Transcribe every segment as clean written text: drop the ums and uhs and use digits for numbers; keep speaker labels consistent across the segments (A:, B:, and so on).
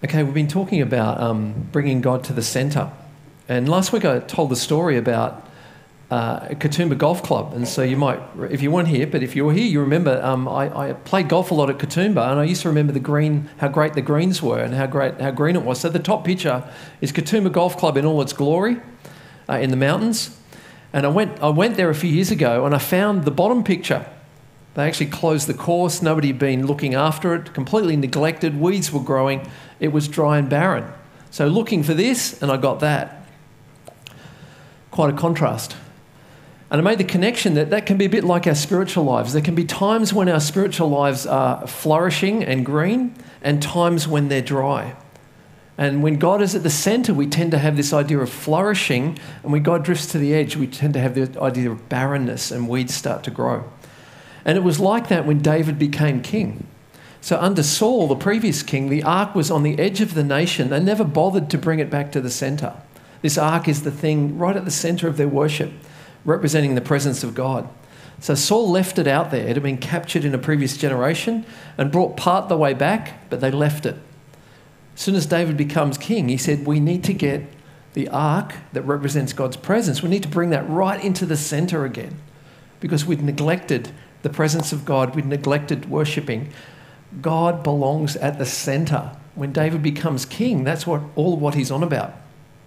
A: Okay, we've been talking about bringing God to the centre. And last week I told the story about Katoomba Golf Club. And so you might, if you weren't here, but if you were here, you remember I played golf a lot at Katoomba, and I used to remember the green, how great the greens were and how green it was. So the top picture is Katoomba Golf Club in all its glory in the mountains. And I went there a few years ago and I found the bottom picture. They actually closed the course. Nobody had been looking after it, completely neglected. Weeds were growing. It was dry and barren. So looking for this, and I got that. Quite a contrast. And I made the connection that can be a bit like our spiritual lives. There can be times when our spiritual lives are flourishing and green, and times when they're dry. And when God is at the centre, we tend to have this idea of flourishing, and when God drifts to the edge, we tend to have the idea of barrenness and weeds start to grow. And it was like that when David became king. So under Saul, the previous king, the ark was on the edge of the nation. They never bothered to bring it back to the centre. This ark is the thing right at the centre of their worship, representing the presence of God. So Saul left it out there. It had been captured in a previous generation and brought part the way back, but they left it. As soon as David becomes king, he said, we need to get the ark that represents God's presence. We need to bring that right into the centre again, because we'd neglected the presence of God. We'd neglected worshipping. God belongs at the centre. When David becomes king, that's all what he's on about.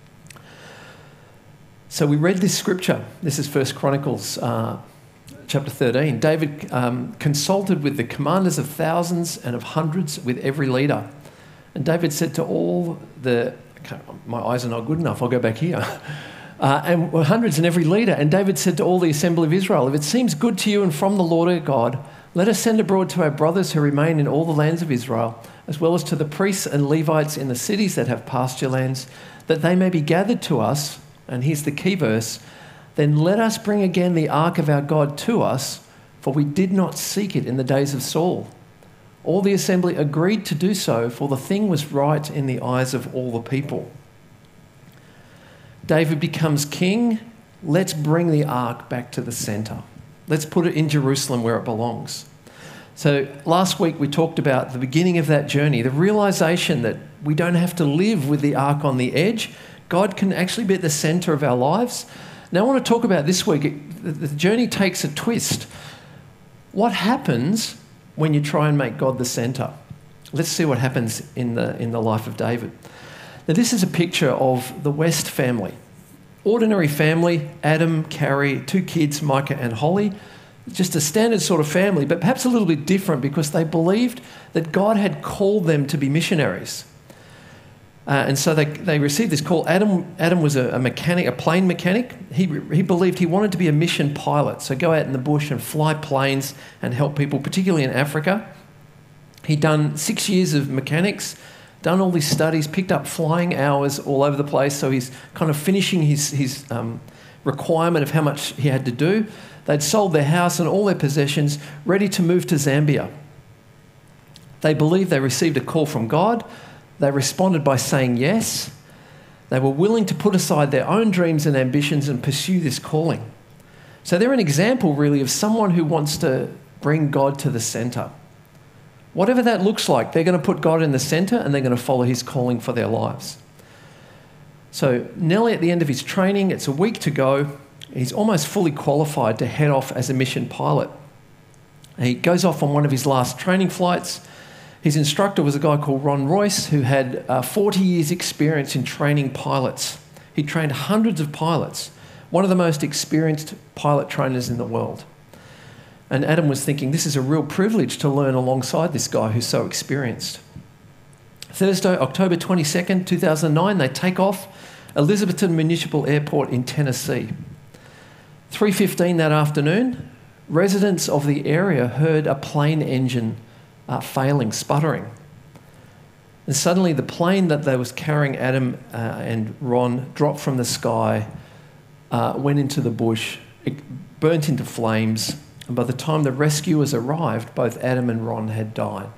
A: So we read this scripture. This is 1 Chronicles chapter 13. David consulted with the commanders of thousands and of hundreds, with every leader. And David said to all the... Okay, my eyes are not good enough. I'll go back here. And hundreds and every leader. And David said to all the assembly of Israel, if it seems good to you and from the Lord our God, let us send abroad to our brothers who remain in all the lands of Israel, as well as to the priests and Levites in the cities that have pasture lands, that they may be gathered to us. And here's the key verse. Then let us bring again the ark of our God to us, for we did not seek it in the days of Saul. All the assembly agreed to do so, for the thing was right in the eyes of all the people. David becomes king. Let's bring the ark back to the centre. Let's put it in Jerusalem where it belongs. So last week we talked about the beginning of that journey, the realisation that we don't have to live with the ark on the edge. God can actually be at the centre of our lives. Now I want to talk about this week. The journey takes a twist. What happens when you try and make God the centre? Let's see what happens in the life of David. Now, this is a picture of the West family. Ordinary family, Adam, Carrie, 2 kids, Micah and Holly. Just a standard sort of family, but perhaps a little bit different because they believed that God had called them to be missionaries. And so they received this call. Adam was a mechanic, a plane mechanic. He believed he wanted to be a mission pilot, so go out in the bush and fly planes and help people, particularly in Africa. He'd done 6 years of mechanics, done all these studies, picked up flying hours all over the place, so he's kind of finishing his requirement of how much he had to do. They'd sold their house and all their possessions, ready to move to Zambia. They believed they received a call from God. They responded by saying yes. They were willing to put aside their own dreams and ambitions and pursue this calling. So they're an example, really, of someone who wants to bring God to the centre. Whatever that looks like, they're going to put God in the centre and they're going to follow his calling for their lives. So nearly at the end of his training, it's a week to go. He's almost fully qualified to head off as a mission pilot. He goes off on one of his last training flights. His instructor was a guy called Ron Royce, who had 40 years' experience in training pilots. He trained hundreds of pilots, one of the most experienced pilot trainers in the world. And Adam was thinking, this is a real privilege to learn alongside this guy who's so experienced. Thursday, October 22nd, 2009, they take off Elizabethton Municipal Airport in Tennessee. 3:15 that afternoon, residents of the area heard a plane engine failing, sputtering. And suddenly the plane that they was carrying Adam and Ron dropped from the sky, went into the bush, it burnt into flames, and by the time the rescuers arrived, both Adam and Ron had died.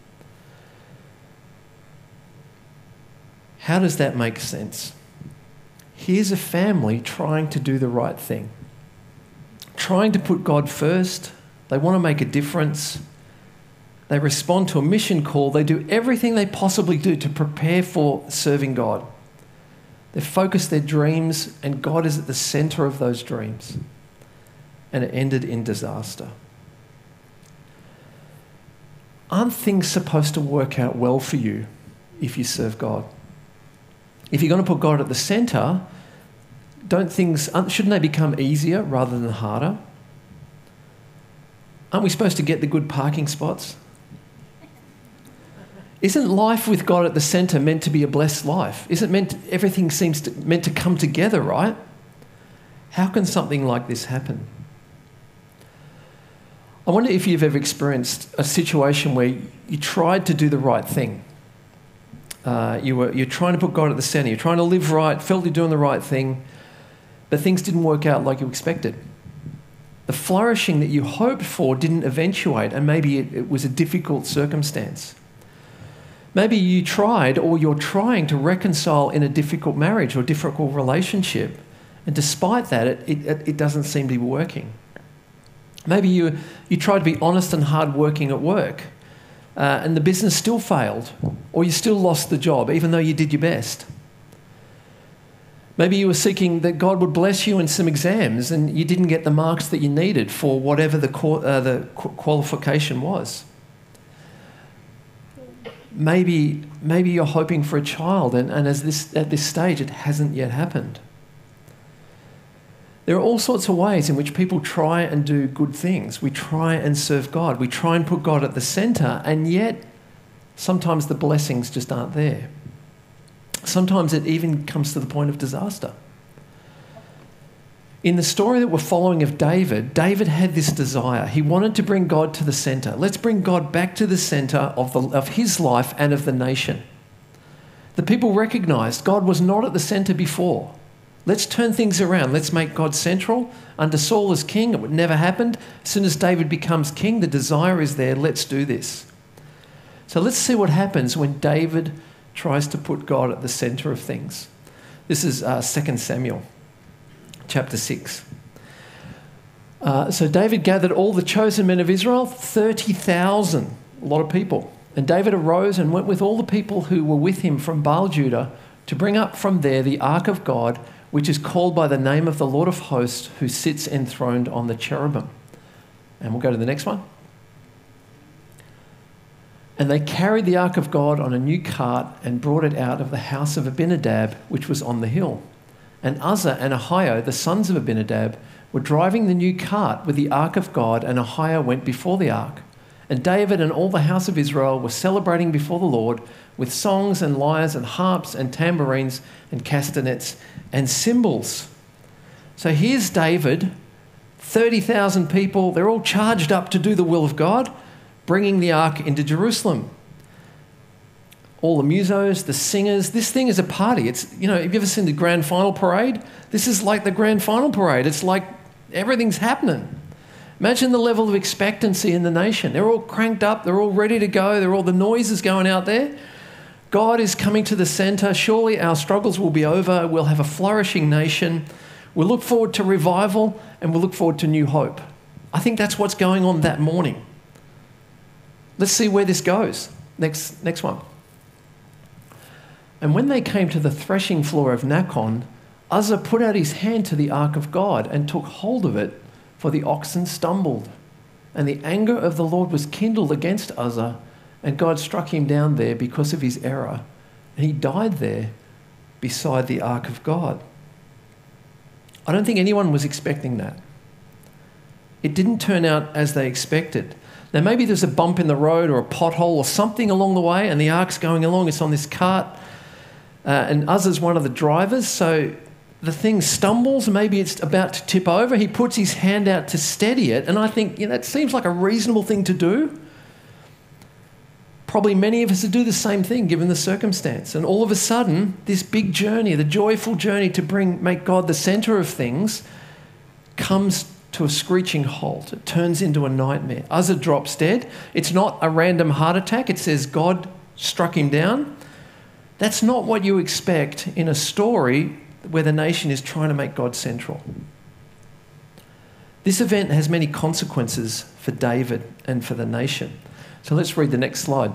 A: How does that make sense? Here's a family trying to do the right thing, trying to put God first. They want to make a difference. They respond to a mission call. They do everything they possibly do to prepare for serving God. They focus their dreams, and God is at the center of those dreams. And it ended in disaster. Aren't things supposed to work out well for you if you serve God? If you're going to put God at the center, shouldn't they become easier rather than harder? Aren't we supposed to get the good parking spots? Isn't life with God at the centre meant to be a blessed life? Everything seems meant to come together, right? How can something like this happen? I wonder if you've ever experienced a situation where you tried to do the right thing. You're trying to put God at the centre. You're trying to live right, felt you're doing the right thing, but things didn't work out like you expected. The flourishing that you hoped for didn't eventuate, and maybe it was a difficult circumstance. Maybe you tried, or you're trying to reconcile in a difficult marriage or difficult relationship, and despite that, it doesn't seem to be working. Maybe you tried to be honest and hardworking at work, and the business still failed, or you still lost the job, even though you did your best. Maybe you were seeking that God would bless you in some exams, and you didn't get the marks that you needed for whatever the qualification was. Maybe you're hoping for a child, and at this stage it hasn't yet happened. There are all sorts of ways in which people try and do good things. We try and serve God. We try and put God at the centre, and yet sometimes the blessings just aren't there. Sometimes it even comes to the point of disaster. In the story that we're following of David, David had this desire. He wanted to bring God to the centre. Let's bring God back to the centre of his life and of the nation. The people recognised God was not at the centre before. Let's turn things around. Let's make God central. Under Saul as king, it would never happened. As soon as David becomes king, the desire is there. Let's do this. So let's see what happens when David tries to put God at the centre of things. This is 2 Samuel. Chapter 6. So David gathered all the chosen men of Israel, 30,000, a lot of people. And David arose and went with all the people who were with him from Baal Judah to bring up from there the ark of God, which is called by the name of the Lord of hosts, who sits enthroned on the cherubim. And we'll go to the next one. And they carried the ark of God on a new cart and brought it out of the house of Abinadab, which was on the hill. And Uzzah and Ahio, the sons of Abinadab, were driving the new cart with the ark of God, and Ahio went before the ark. And David and all the house of Israel were celebrating before the Lord with songs and lyres and harps and tambourines and castanets and cymbals. So here's David, 30,000 people, they're all charged up to do the will of God, bringing the ark into Jerusalem. All the musos, the singers. This thing is a party. Have you ever seen the grand final parade? This is like the grand final parade. It's like everything's happening. Imagine the level of expectancy in the nation. They're all cranked up. They're all ready to go. The noise is going out there. God is coming to the centre. Surely our struggles will be over. We'll have a flourishing nation. We'll look forward to revival, and we'll look forward to new hope. I think that's what's going on that morning. Let's see where this goes. Next one. And when they came to the threshing floor of Nacon, Uzzah put out his hand to the ark of God and took hold of it, for the oxen stumbled. And the anger of the Lord was kindled against Uzzah, and God struck him down there because of his error. And he died there beside the ark of God. I don't think anyone was expecting that. It didn't turn out as they expected. Now, maybe there's a bump in the road or a pothole or something along the way, and the ark's going along. It's on this cart. And Uzzah's one of the drivers, so the thing stumbles. Maybe it's about to tip over. He puts his hand out to steady it, and I think that seems like a reasonable thing to do. Probably many of us would do the same thing given the circumstance. And all of a sudden, this big journey, the joyful journey to make God the centre of things, comes to a screeching halt. It turns into a nightmare. Uzzah drops dead. It's not a random heart attack. It says God struck him down. That's not what you expect in a story where the nation is trying to make God central. This event has many consequences for David and for the nation. So let's read the next slide.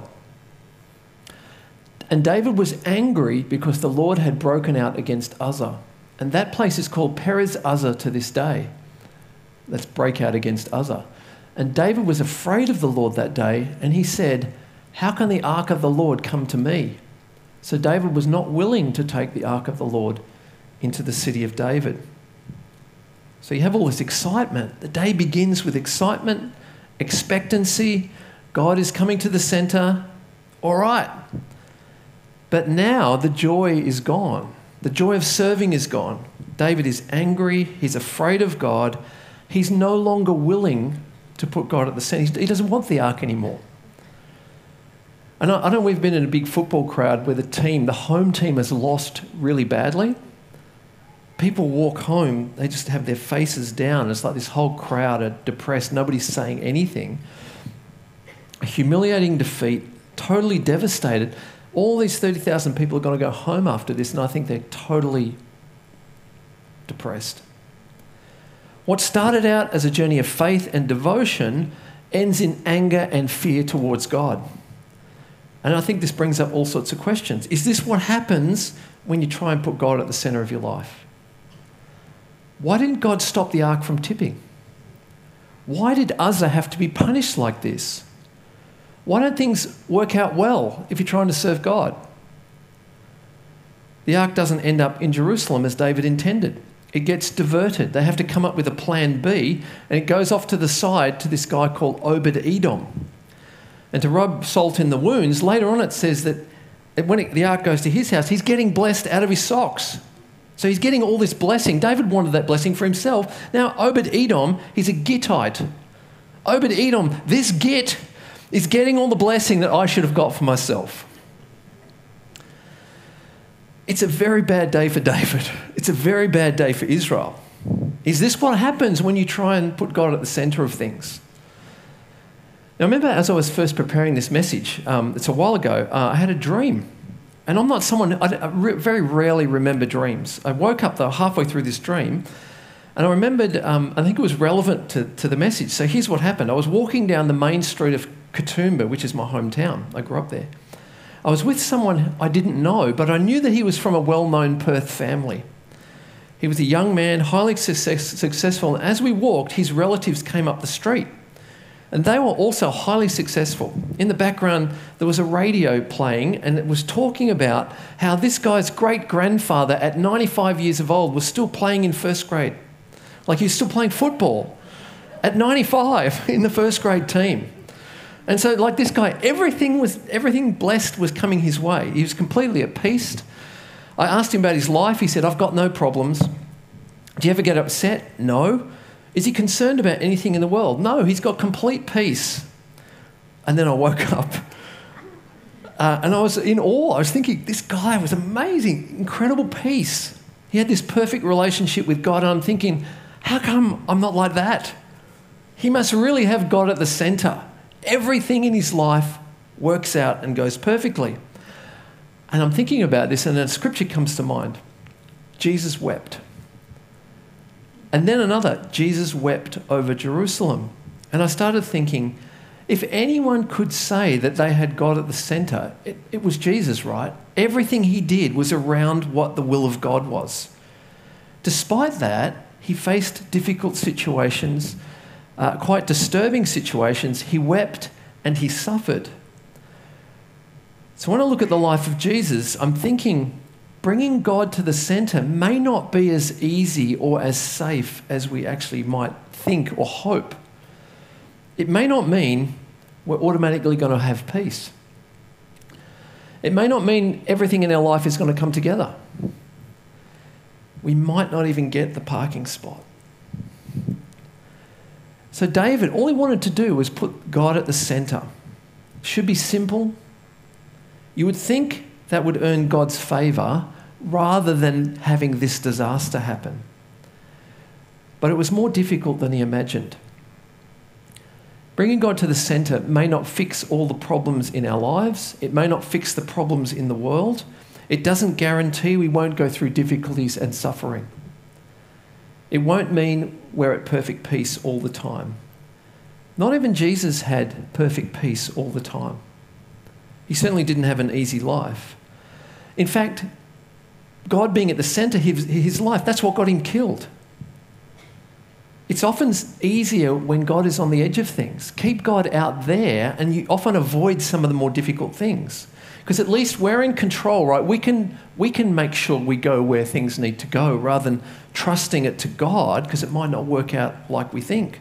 A: And David was angry because the Lord had broken out against Uzzah. And that place is called Perez Uzzah to this day. Let's break out against Uzzah. And David was afraid of the Lord that day, and he said, how can the ark of the Lord come to me? So David was not willing to take the ark of the Lord into the city of David. So you have all this excitement. The day begins with excitement, expectancy. God is coming to the centre. All right. But now the joy is gone. The joy of serving is gone. David is angry. He's afraid of God. He's no longer willing to put God at the centre. He doesn't want the ark anymore. And I know we've been in a big football crowd where the home team has lost really badly. People walk home, they just have their faces down. It's like this whole crowd are depressed. Nobody's saying anything. A humiliating defeat, totally devastated. All these 30,000 people are going to go home after this, and I think they're totally depressed. What started out as a journey of faith and devotion ends in anger and fear towards God. And I think this brings up all sorts of questions. Is this what happens when you try and put God at the centre of your life? Why didn't God stop the ark from tipping? Why did Uzzah have to be punished like this? Why don't things work out well if you're trying to serve God? The ark doesn't end up in Jerusalem as David intended. It gets diverted. They have to come up with a plan B, and it goes off to the side to this guy called Obed-Edom. And to rub salt in the wounds, later on it says that when the ark goes to his house, he's getting blessed out of his socks. So he's getting all this blessing. David wanted that blessing for himself. Now Obed-Edom, he's a Gittite. Obed-Edom, this Git, is getting all the blessing that I should have got for myself. It's a very bad day for David. It's a very bad day for Israel. Is this what happens when you try and put God at the centre of things? Now, I remember as I was first preparing this message, it's a while ago, I had a dream. And I'm not someone, I very rarely remember dreams. I woke up though halfway through this dream, and I remembered, I think it was relevant to the message. So here's what happened. I was walking down the main street of Katoomba, which is my hometown. I grew up there. I was with someone I didn't know, but I knew that he was from a well-known Perth family. He was a young man, highly successful, and as we walked, his relatives came up the street. And they were also highly successful. In the background, there was a radio playing, and it was talking about how this guy's great-grandfather at 95 years of old was still playing in first grade. Like he was still playing football at 95 in the first grade team. And so like this guy, everything blessed was coming his way. He was completely at peace. I asked him about his life. He said, I've got no problems. Do you ever get upset? No. Is he concerned about anything in the world? No, he's got complete peace. And then I woke up and I was in awe. I was thinking, this guy was amazing, incredible peace. He had this perfect relationship with God. And I'm thinking, how come I'm not like that? He must really have God at the centre. Everything in his life works out and goes perfectly. And I'm thinking about this, and a scripture comes to mind. Jesus wept. And then another, Jesus wept over Jerusalem. And I started thinking, if anyone could say that they had God at the centre, it was Jesus, right? Everything he did was around what the will of God was. Despite that, he faced difficult situations, quite disturbing situations. He wept and he suffered. So when I look at the life of Jesus, I'm thinking, bringing God to the centre may not be as easy or as safe as we actually might think or hope. It may not mean we're automatically going to have peace. It may not mean everything in our life is going to come together. We might not even get the parking spot. So David, all he wanted to do was put God at the centre. Should be simple. You would think that would earn God's favour rather than having this disaster happen. But it was more difficult than he imagined. Bringing God to the centre may not fix all the problems in our lives. It may not fix the problems in the world. It doesn't guarantee we won't go through difficulties and suffering. It won't mean we're at perfect peace all the time. Not even Jesus had perfect peace all the time. He certainly didn't have an easy life. In fact, God being at the centre of his life, that's what got him killed. It's often easier when God is on the edge of things. Keep God out there and you often avoid some of the more difficult things. Because at least we're in control, right? We can make sure we go where things need to go rather than trusting it to God because it might not work out like we think.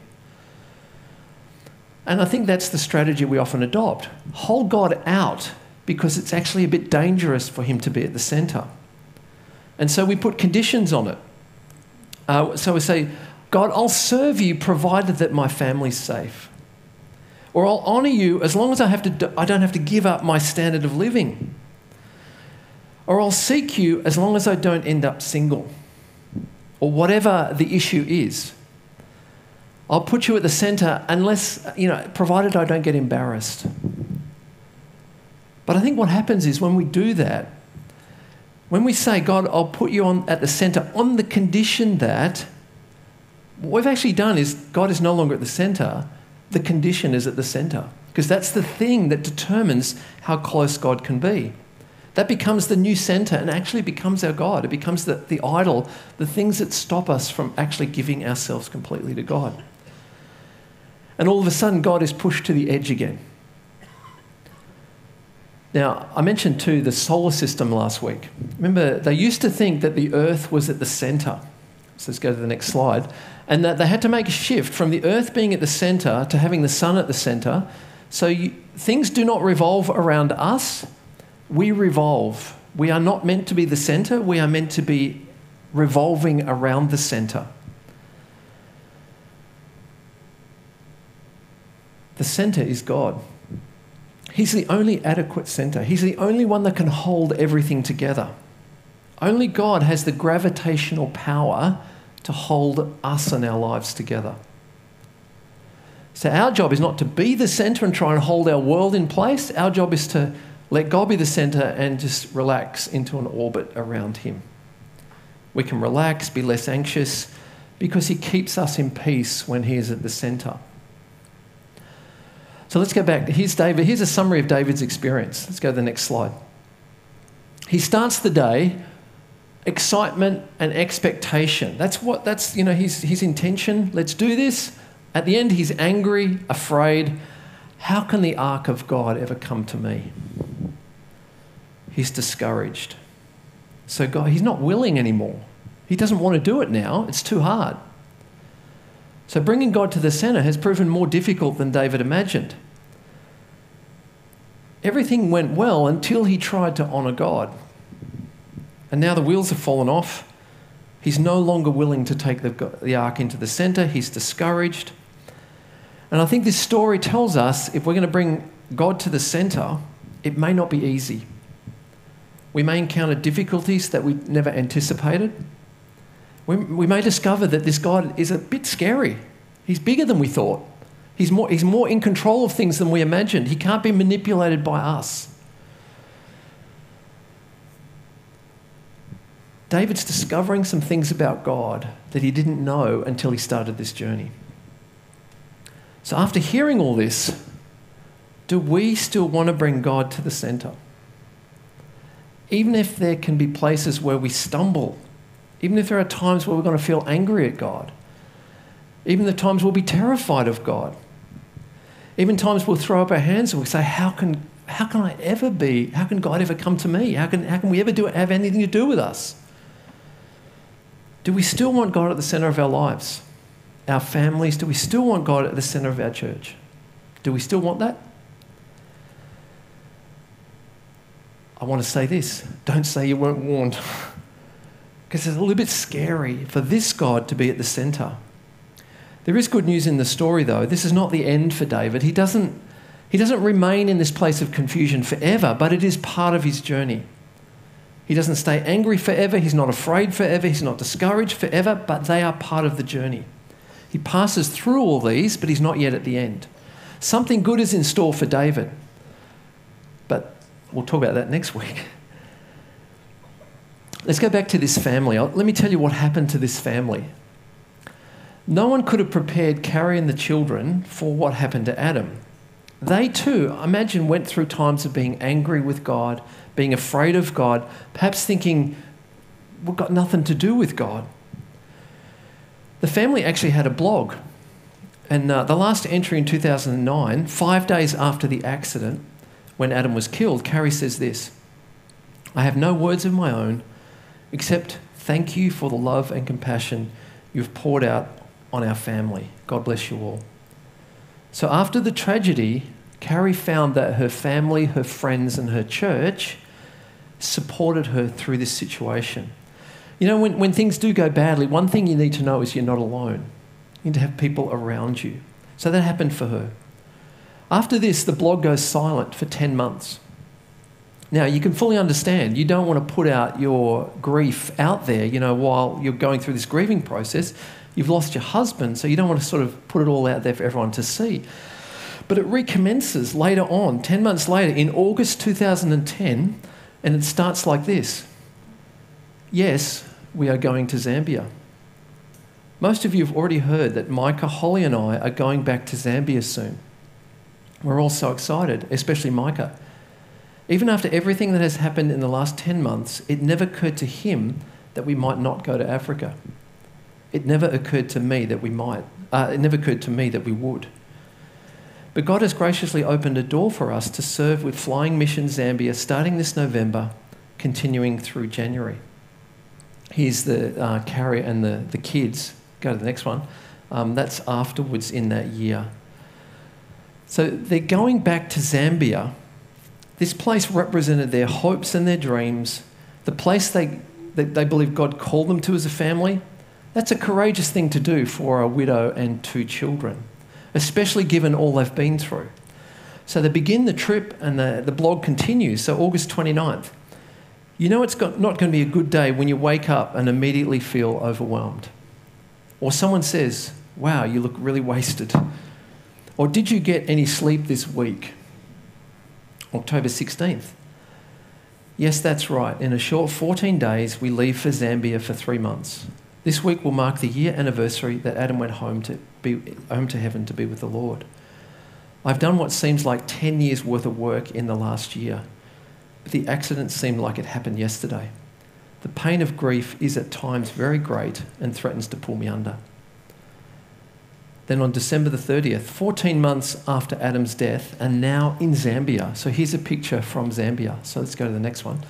A: And I think that's the strategy we often adopt. Hold God out because it's actually a bit dangerous for him to be at the centre. And so we put conditions on it. So we say, God, I'll serve you provided that my family's safe. Or I'll honour you as long as I don't have to give up my standard of living. Or I'll seek you as long as I don't end up single. Or whatever the issue is. I'll put you at the centre unless, provided I don't get embarrassed. But I think what happens is when we do that, when we say, God, I'll put you at the centre on the condition that, what we've actually done is God is no longer at the centre, the condition is at the centre. Because that's the thing that determines how close God can be. That becomes the new centre and actually becomes our God. It becomes the idol, the things that stop us from actually giving ourselves completely to God. And all of a sudden, God is pushed to the edge again. Now, I mentioned too the solar system last week. Remember, they used to think that the Earth was at the centre. So let's go to the next slide. And that they had to make a shift from the Earth being at the centre to having the sun at the centre. So things do not revolve around us. We revolve. We are not meant to be the centre. We are meant to be revolving around the centre. The centre is God. He's the only adequate centre. He's the only one that can hold everything together. Only God has the gravitational power to hold us and our lives together. So our job is not to be the centre and try and hold our world in place. Our job is to let God be the centre and just relax into an orbit around him. We can relax, be less anxious, because he keeps us in peace when he is at the centre. So let's go back. Here's David. Here's a summary of David's experience. Let's go to the next slide. He starts the day, excitement and expectation. That's his intention. Let's do this. At the end, he's angry, afraid. How can the ark of God ever come to me? He's discouraged. So God, he's not willing anymore. He doesn't want to do it now. It's too hard. So bringing God to the centre has proven more difficult than David imagined. Everything went well until he tried to honour God. And now the wheels have fallen off. He's no longer willing to take the ark into the centre. He's discouraged. And I think this story tells us if we're going to bring God to the centre, it may not be easy. We may encounter difficulties that we never anticipated. We may discover that this God is a bit scary. He's bigger than we thought. He's more in control of things than we imagined. He can't be manipulated by us. David's discovering some things about God that he didn't know until he started this journey. So after hearing all this, do we still want to bring God to the centre? Even if there can be places where we stumble, even if there are times where we're going to feel angry at God, even the times we'll be terrified of God, even times we'll throw up our hands and we'll say, how can God ever come to me? How can we ever have anything to do with us? Do we still want God at the centre of our lives? Our families? Do we still want God at the centre of our church? Do we still want that? I want to say this. Don't say you weren't warned. Because it's a little bit scary for this God to be at the centre. There is good news in the story, though. This is not the end for David. He doesn't remain in this place of confusion forever, but it is part of his journey. He doesn't stay angry forever. He's not afraid forever. He's not discouraged forever, but they are part of the journey. He passes through all these, but he's not yet at the end. Something good is in store for David, but we'll talk about that next week. Let's go back to this family. Let me tell you what happened to this family. No one could have prepared Carrie and the children for what happened to Adam. They too, imagine, went through times of being angry with God, being afraid of God, perhaps thinking, we've got nothing to do with God. The family actually had a blog. And the last entry in 2009, 5 days after the accident, when Adam was killed, Carrie says this: "I have no words of my own except thank you for the love and compassion you've poured out on our family. God bless you all." So after the tragedy, Carrie found that her family, her friends and her church supported her through this situation. You know, when things do go badly, one thing you need to know is you're not alone. You need to have people around you. So that happened for her. After this, the blog goes silent for 10 months. Now, you can fully understand, you don't want to put out your grief out there, you know, while you're going through this grieving process. You've lost your husband, so you don't want to sort of put it all out there for everyone to see. But it recommences later on, 10 months later, in August 2010, and it starts like this: "Yes, we are going to Zambia." Most of you have already heard that Micah, Holly and I are going back to Zambia soon. We're all so excited, especially Micah. Even after everything that has happened in the last 10 months, it never occurred to him that we might not go to Africa. It never occurred to me that we might. It never occurred to me that we would. But God has graciously opened a door for us to serve with Flying Mission Zambia starting this November, continuing through January. Here's the Carrie and the kids. Go to the next one. That's afterwards in that year. So they're going back to Zambia. This place represented their hopes and their dreams, the place they believe God called them to as a family. That's a courageous thing to do for a widow and 2 children, especially given all they've been through. So they begin the trip and the blog continues. So August 29th. You know it's not going to be a good day when you wake up and immediately feel overwhelmed. Or someone says, "Wow, you look really wasted." Or, "Did you get any sleep this week?" October 16th. Yes, that's right. In a short 14 days, we leave for Zambia for 3 months. This week will mark the year anniversary that Adam went home to heaven to be with the Lord. I've done what seems like 10 years worth of work in the last year, but the accident seemed like it happened yesterday. The pain of grief is at times very great and threatens to pull me under. Then on December the 30th, 14 months after Adam's death, and now in Zambia. So here's a picture from Zambia. So let's go to the next one.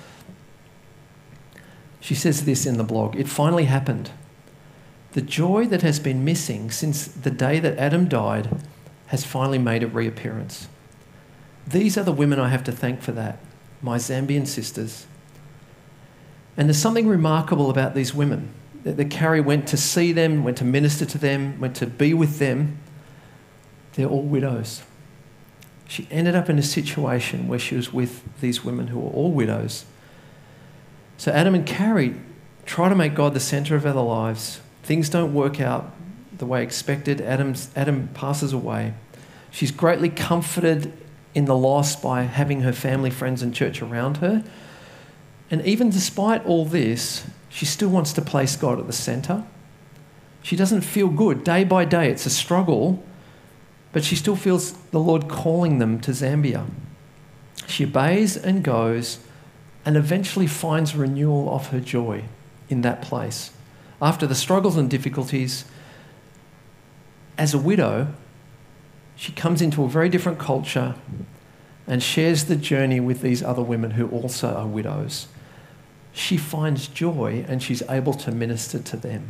A: She says this in the blog: "It finally happened. The joy that has been missing since the day that Adam died has finally made a reappearance. These are the women I have to thank for that, my Zambian sisters." And there's something remarkable about these women. That Carrie went to see them, went to minister to them, went to be with them. They're all widows. She ended up in a situation where she was with these women who were all widows. So Adam and Carrie try to make God the centre of their lives. Things don't work out the way expected. Adam passes away. She's greatly comforted in the loss by having her family, friends and church around her. And even despite all this, she still wants to place God at the centre. She doesn't feel good. Day by day, it's a struggle, but she still feels the Lord calling them to Zambia. She obeys and goes and eventually finds renewal of her joy in that place. After the struggles and difficulties, as a widow, she comes into a very different culture and shares the journey with these other women who also are widows. She finds joy and she's able to minister to them.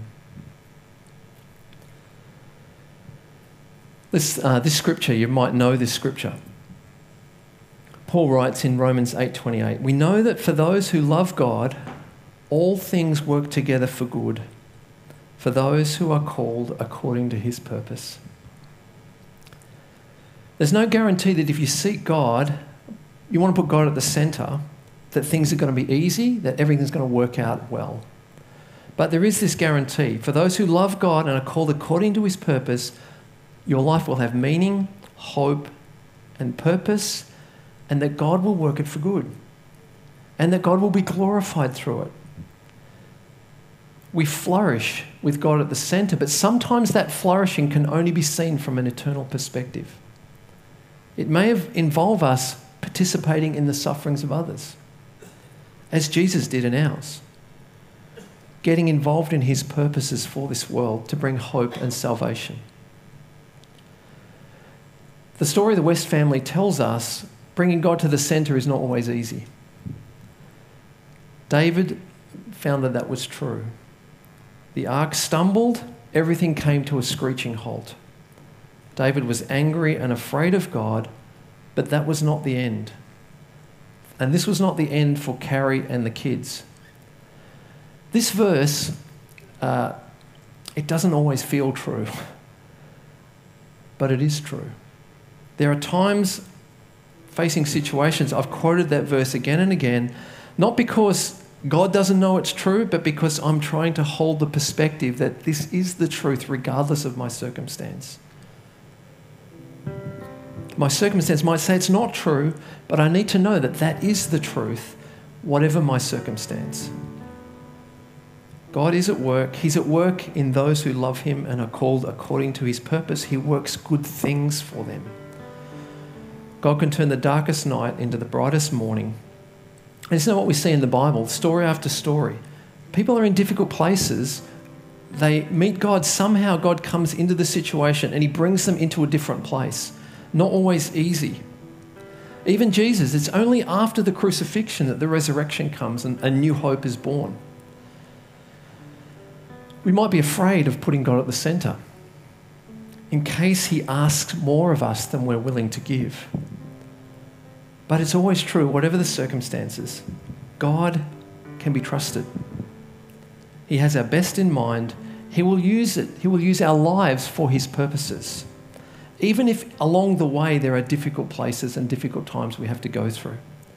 A: This scripture, you might know this scripture. Paul writes in Romans 8:28, "We know that for those who love God, all things work together for good, for those who are called according to his purpose." There's no guarantee that if you seek God, you want to put God at the centre, that things are going to be easy, that everything's going to work out well. But there is this guarantee. For those who love God and are called according to his purpose, your life will have meaning, hope, and purpose, and that God will work it for good, and that God will be glorified through it. We flourish with God at the centre, but sometimes that flourishing can only be seen from an eternal perspective. It may involve us participating in the sufferings of others, as Jesus did in ours, getting involved in his purposes for this world to bring hope and salvation. The story of the West family tells us bringing God to the centre is not always easy. David found that was true. The ark stumbled, everything came to a screeching halt. David was angry and afraid of God, but that was not the end. And this was not the end for Carrie and the kids. This verse, it doesn't always feel true, but it is true. There are times facing situations, I've quoted that verse again and again, not because God doesn't know it's true, but because I'm trying to hold the perspective that this is the truth regardless of my circumstance. My circumstance might say it's not true, but I need to know that that is the truth, whatever my circumstance. God is at work. He's at work in those who love him and are called according to his purpose. He works good things for them. God can turn the darkest night into the brightest morning. And isn't that what we see in the Bible, story after story? People are in difficult places. They meet God. Somehow God comes into the situation and he brings them into a different place. Not always easy. Even Jesus, it's only after the crucifixion that the resurrection comes and a new hope is born. We might be afraid of putting God at the centre in case he asks more of us than we're willing to give. But it's always true, whatever the circumstances, God can be trusted. He has our best in mind. He will use it. He will use our lives for his purposes, even if along the way there are difficult places and difficult times we have to go through.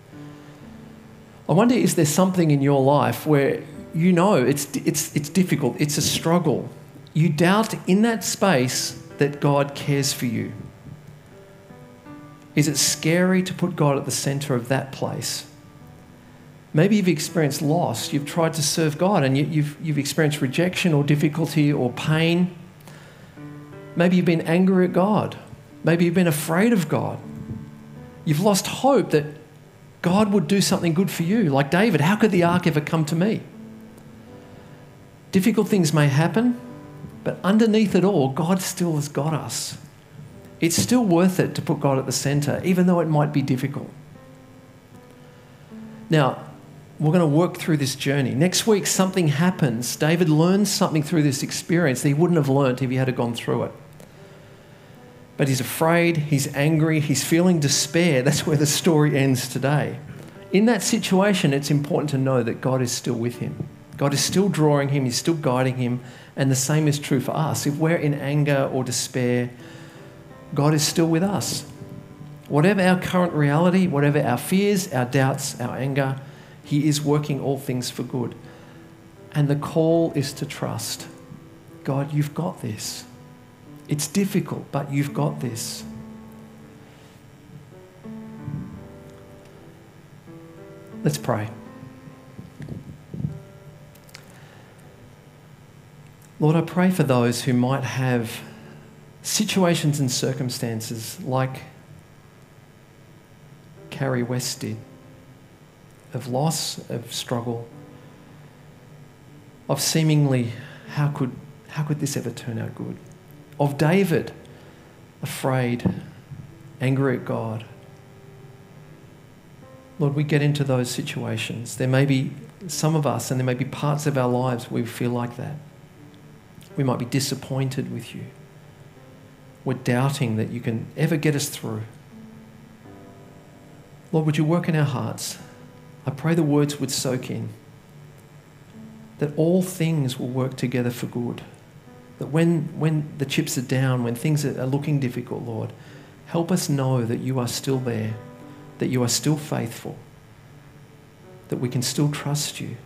A: I wonder, is there something in your life where you know it's difficult, it's a struggle. You doubt in that space that God cares for you. Is it scary to put God at the centre of that place? Maybe you've experienced loss. You've tried to serve God and you've experienced rejection or difficulty or pain. Maybe you've been angry at God. Maybe you've been afraid of God. You've lost hope that God would do something good for you. Like David, how could the ark ever come to me? Difficult things may happen, but underneath it all, God still has got us. It's still worth it to put God at the centre, even though it might be difficult. Now, we're going to work through this journey. Next week, something happens. David learns something through this experience that he wouldn't have learnt if he had gone through it. But he's afraid, he's angry, he's feeling despair. That's where the story ends today. In that situation, it's important to know that God is still with him. God is still drawing him, he's still guiding him, and the same is true for us. If we're in anger or despair, God is still with us. Whatever our current reality, whatever our fears, our doubts, our anger, he is working all things for good. And the call is to trust. God, you've got this. It's difficult, but you've got this. Let's pray. Lord, I pray for those who might have situations and circumstances like Carrie West did, of loss, of struggle, of seemingly, how could this ever turn out good? Of David, afraid, angry at God. Lord, we get into those situations. There may be some of us, and there may be parts of our lives where we feel like that. We might be disappointed with you. We're doubting that you can ever get us through. Lord, would you work in our hearts? I pray the words would soak in, that all things will work together for good. That when the chips are down, when things are looking difficult, Lord, help us know that you are still there, that you are still faithful, that we can still trust you.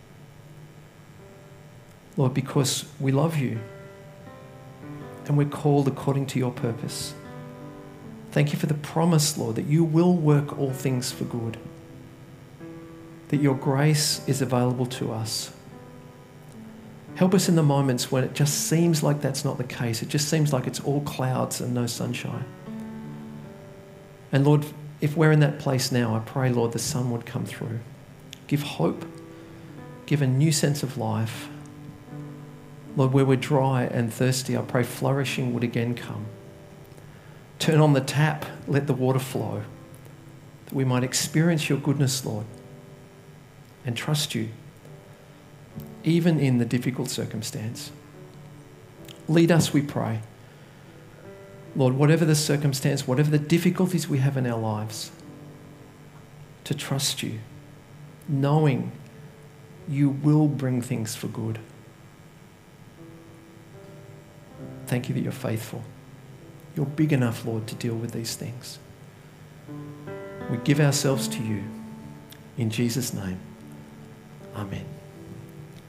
A: Lord, because we love you and we're called according to your purpose. Thank you for the promise, Lord, that you will work all things for good, that your grace is available to us. Help us in the moments when it just seems like that's not the case. It just seems like it's all clouds and no sunshine. And Lord, if we're in that place now, I pray, Lord, the sun would come through. Give hope. Give a new sense of life. Lord, where we're dry and thirsty, I pray flourishing would again come. Turn on the tap, let the water flow, that we might experience your goodness, Lord, and trust you, even in the difficult circumstance. Lead us, we pray. Lord, whatever the circumstance, whatever the difficulties we have in our lives, to trust you, knowing you will bring things for good. Thank you that you're faithful. You're big enough, Lord, to deal with these things. We give ourselves to you. In Jesus' name, amen.